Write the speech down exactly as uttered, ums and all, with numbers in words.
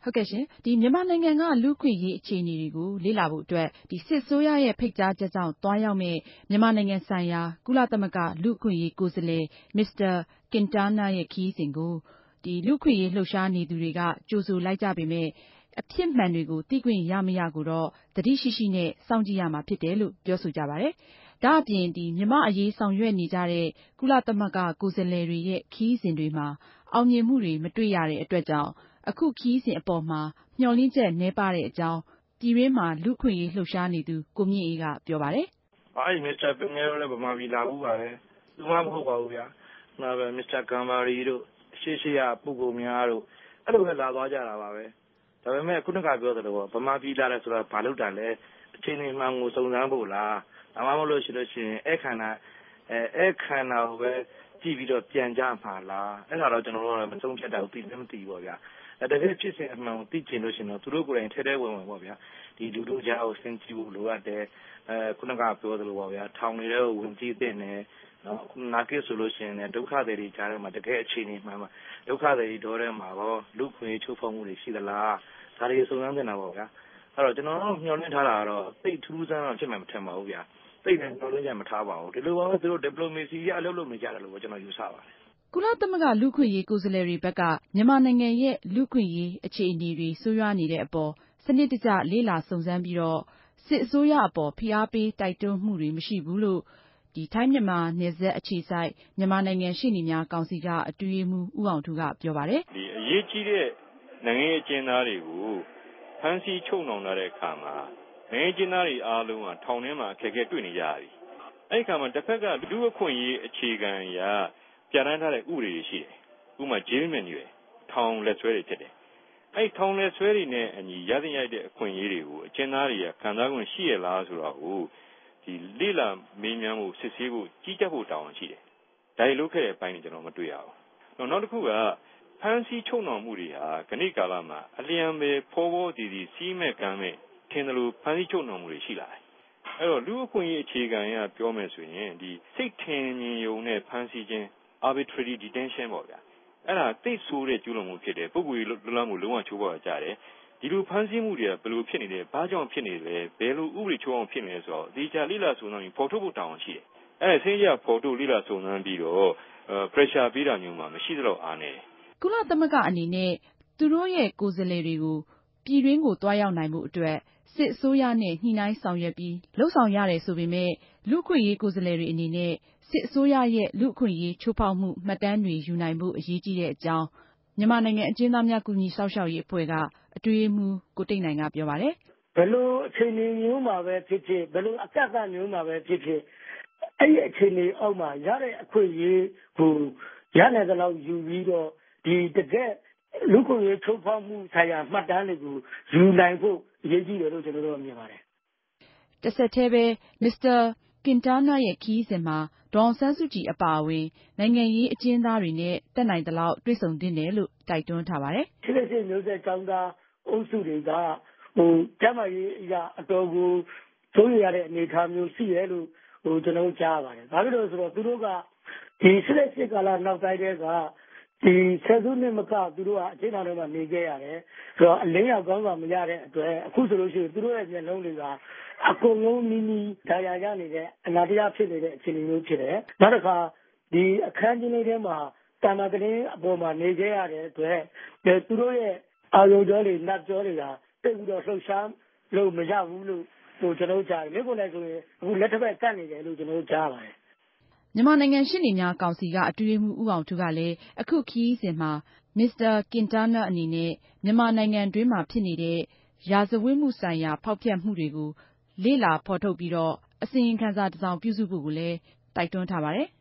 ဟုတ်ကဲ့ရှင်ဒီမြန်မာနိုင်ငံကလူ့အခွင့်အရေးအခြေအနေတွေကိုလေ့လာဖို့အတွက်ဒီစစ်အစိုးရရဲ့ဖိတ်ကြားချက်ကြောင့်သွားရောက်မဲ့မြန်မာနိုင်ငံဆိုင်ရာကုလသမဂ္ဂလူ့အခွင့်အရေးကိုယ်စားလှယ်မစ္စတာကင်တာနာရဲ့ခရီးစဉ်ကိုဒီလူ့အခွင့်အရေးလှုပ်ရှားနေသူတွေကကြိုဆိုလိုက်ကြပေမဲ့အဖြစ်မှန်တွေကိုသိခွင့်ရမရကိုတော့သတိရှိရှိနဲ့စောင့်ကြည့်ရမှာဖြစ်တယ်လို့ပြောဆိုကြပါတယ်။ဒါအပြင်ဒီမြန်မာအရေးဆောင်ရွက်နေကြတဲ့ကုလသမဂ္ဂကိုယ်စားလှယ်တွေရဲ့ခရီးစဉ်တွေမှာအောင်မြင်မှုတွေမတွေ့ရတဲ့အတွက်ကြောင့်အခုခရီးစဉ်အပေါ်မှာမျှော်လင့်ချက်နည်းပါးတဲ့အကြောင်းပြည်တွင်းမှာလူ့အခွင့်အရေးလှုပ်ရှားနေသူကိုမြင့်အေးကပြောပါတယ်။အဲဒီမစ္စတာပင်ငယ်တို့လည်းဗမာပြည်လာဘူးပါပဲ။သူမှမဟုတ်ပါဘူးဗျာ။နောက်ပဲမစ္စတာကမ်ဘာရီတို့ရှေ့ရှေ့ကပုဂ္ဂိုလ်များတို့အဲ့လိုပဲလာသွားကြတာပါပဲ။ဒါပေမဲ့ခုနကပြောသလိုဗမာပြည်လာတယ်ဆိုတာဘာလို့တာလဲအခြေအနေမှန်ကိုစုံစမ်းဖို့လား။ဒါမှမဟုတ်လို့ရှိလို့ရှိရင်အဲ့ခန္ဓာအဲအဲ့ခန္ဓာကိုပဲကြည့်ပြီးတော့ပြန်ကြမှာလား။အဲ့ဒါတော့ကျွန်တော်တို့ကမဆုံးဖြတ်တာကိုသိလည်းမသိဘူးပေါ့ဗျာ။တကယ်ဖြစ်စဉ်အမှန်ကိုသိချင်လို့ရှိရင်တော့သူတို့ကိုယ်တိုင်ထဲထဲဝင်ဝင်ပေါ့ဗျာဒီလူတို့ကြားကိုဆင်ကြည့်ဖို့လိုအပ်တယ်အဲခုနကပြောသလိုပေါ့ဗျာထောင်နေတဲ့ကိုဝင်ကြည့်တဲ့နဲ့နော်နာကိဆိုလို့ရှိရင်လည်းဒုက္ခတွေကြားထဲမှာတကယ်အခြေအနေမှန်မှာဒုက္ခတွေတော်ထဲမှာတော့လူခွင့်ချိုးဖောက်မှုတွေရှိသလားဒါတွေစုံစမ်းနေတာပေါ့ဗျာအဲ့တော့ကျွန်တော်တို့မျှော်လင့်ထားတာကတော့သိထူးဆန်းတော့ဖြစ်မှမထင်ပါဘူးဗျာသိတယ်မျှော်လင့်ချက်မထားပါဘူးဒီလိုပါပဲသူတို့ diplomacy ရအလုပ်လုပ်နေကြတယ်လို့ကျွန်တော်ယူဆပါတယ်ကုလသမဂ္ဂလူ့အခွင့်အရေးကိုယ်စားလှယ်တွေဘက်ကမြန်မာနိုင်ငံရဲ့လူ့အခွင့်အရေးအခြေအနေတွေဆိုးရွားနေတဲ့အပေါ်စနစ်တကျလေ့လာစုံစမ်းပြီးတော့စစ်အစိုးရအပေါ်ဖိအားပေးတိုက်တွန်းမှုတွေမရှိဘူးလို့ဒီထိုင်းမြန်မာနယ်စပ်အခြေစိုက်မြန်မာနိုင်ငံရှေ့နေများကောင်စီကအတွင်းရေးမှူးဦးအောင်ထူးကပြောပါတယ်ဒီအရေးကြီးတဲ့နိုင်ငံရေးအကျဉ်းသားတွေကိုဖမ်းဆီးချုပ်နှောင်ထားတဲ့အခါမှာနိုင်ငံကျဉ်းသားတွေအားလုံးကထောင်ထဲမှာအခက်အခဲတွေ့နေကြပြီအဲ့ဒီအခါမှာတစ်ဖက်ကလူ့အခွင့်အရေးအခြေခံအရာပြဋ္ဌာန်းထားတဲ့ဥပဒေတွေရှိတယ်ဥပမာဂျေးမန်တွေထောင်လက်ဆွဲတွေဖြစ်တယ်အဲ့ထောင်လက်ဆွဲတွေနဲ့အညီရသင့်ရတဲ့အခွင့်အရေးတွေကိုအကျဉ်းသားတွေကခံစား권ရှိရလားဆိုတော့ဒီလိလာမေးမြန်းမှုစစ်ဆေးဖို့ကြီးကြပ်ဖို့တောင်းရှိတယ်ဒါတွေလုပ်ခဲ့တဲ့အပိုင်းတွေကျွန်တော်မတွေ့ရဘူးနောက်တစ်ခုကဖမ်းဆီးချုပ်နှောင်မှုတွေဟာခဏကာလမှာအလျံပဲဖောဖောတည်တည်စီးမဲ့ကမ်းမဲ့ထင်တယ်လို့ဖမ်းဆီးချုပ်နှောင်မှုတွေရှိလာတယ်အဲ့တော့လူ့အခွင့်အရေးအခြေခံအရပြောမယ်ဆိုရင်ဒီစိတ်ထင်မြင်ယုံနဲ့ဖမ်းဆီးခြင်း arbitrary detention ပေါ့ဗျာအဲ့ဒါသိဆိုးတဲ့ကျူးလွန်မှုဖြစ်တယ်ပုဂ္ဂိုလ်ရေးလွတ်လပ်မှုလုံးဝချိုးဖောက်ကြတယ်ဒီလိုဖမ်းဆီးမှုတွေကဘယ်လိုဖြစ်နေလဲဘာကြောင့်ဖြစ်နေလဲဘယ်လိုဥပဒေချိုးအောင်ဖြစ်နေလဲဆိုတော့ဒီကြလိလာစုံစမ်းပြီးပေါ်ထုတ်ဖို့တောင်းရှိတယ်အဲ့ဒါဆင်းရဲပေါ်ထုတ်လိလာစုံစမ်းပြီးတော့ pressure ပေးတာမျိုးမှမရှိသလောက်အားနေတယ်ကုလသမဂ္ဂအနေနဲ့သူတို့ရဲ့ကိုယ်စားလှယ်တွေကိုပြည်တွင်းကိုတွားရောက်နိုင်မှုအတွက်စစ်အစိုးရနဲ့ညှိနှိုင်းဆောင်ရွက်ပြီးလှုပ်ဆောင်ရတယ်ဆိုပေမဲ့လူ့အခွင့်အရေးကိုယ်စားလှယ်တွေအနေနဲ့စစ်အစိုးရရဲ့လူ့အခွင့်အရေးချိုးဖောက်မှုမှတ်တမ်းတွေယူနိုင်ဖို့အရေးကြီးတဲ့အကြောင်းမြန်မာနိုင်ငံအကျဉ်းသားများကူညီစောင့်ရှောက်ရေးအဖွဲ့ကအတွင်းရေးမှူးကိုတိတ်နိုင်ကပြောပါတယ်ဘယ်လိုအခြေအနေမျိုးမှာပဲဖြစ်ဖြစ်ဘယ်လိုအကန့်အသတ်မျိုးမှာပဲဖြစ်ဖြစ်အဲ့ဒီအခြေအနေအောက်မှာရတဲ့အခွင့်အရေးကိုရနိုင်သလောက်ယူပြီးတော့ဒီတကယ်လူ့ကိုယ်ရေးချိုးဖောက်မှုဆိုင်ရာမှတ်တမ်းတွေကိုယူနိုင်ဖို့အရေးကြီးတယ်လို့ကျွန်တော်တို့မြင်ပါတယ်။တစ်ဆက်တည်းပဲမစ္စတာကင်တာနာရဲ့ခရီးစဉ်မှာဒေါ်အောင်ဆန်းစုကြည်အပါအဝင်နိုင်ငံရေးအကျဉ်းသားတွေနဲ့တက်နိုင်သလောက်တွေ့ဆုံသင့်တယ်လို့တိုက်တွန်းထားပါတယ်။ရှစ်ရှစ်မျိုးဆက်ကျောင်းသားအုပ်စုတွေကဟိုကျမ်းမာရေးအရာအတော်ကိုစိုးရိမ်ရတဲ့အနေအထားမျိုးရှိတယ်လို့ဟိုကျွန်တော်ကြားပါတယ်။ဘာဖြစ်လို့လဲဆိုတော့သူတို့ကဒီရှစ်ရှစ်ကာလနောက်ပိုင်းတည်းကဒီဆယ်စုနှစ်မကသူတို့ကအချိန်တော်တွေမှာနေခဲ့ရတယ်ဆိုတော့အလင်းရောက်ကောင်းစွာမရတဲ့အတွက်အခုဆိုလို့ရှိရင်သူတို့ရဲ့မျက်လုံးတွေကအကုန်လုံးနီးနီးဒါရရနေတဲ့အနာတရားဖြစ်နေတဲ့အခြေအနေမျိုးဖြစ်တယ်နောက်တစ်ခါဒီအခန်းကြီးလေးထဲမှာတာမကလေးအပေါ်မှာနေခဲ့ရတဲ့အတွက်သူတို့ရဲ့အာရုံကြောတွေနတ်ကြောတွေကတိတ်ပြီးတော့လှုပ်ရှားလို့မရဘူးလို့ဟိုကျွန်တော်ကြားတယ်မြို့ပေါ်လည်းဆိုရင်အခုလက်ထက်ကတ်နေတယ်လို့ကျွန်တော်ကြားပါတယ်မြန်မာနိုင်ငံရှေ့နေများကောင်စီကအတွင်းရေးမှူးဦးအောင်ထူးကလည်းအခုခရီးစဉ်မှာမစ္စတာကင်တာနာအနေနဲ့မြန်မာနိုင်ငံတွင်းမှာဖြစ်နေတဲ့ရာဇဝတ်မှုဆိုင်ရာဖောက်ဖျက်မှုတွေကိုလေ့လာဖော်ထုတ်ပြီးတော့အစီရင်ခံစာတစ်စောင်ပြုစုဖို့ကိုလည်းတိုက်တွန်းထားပါတယ်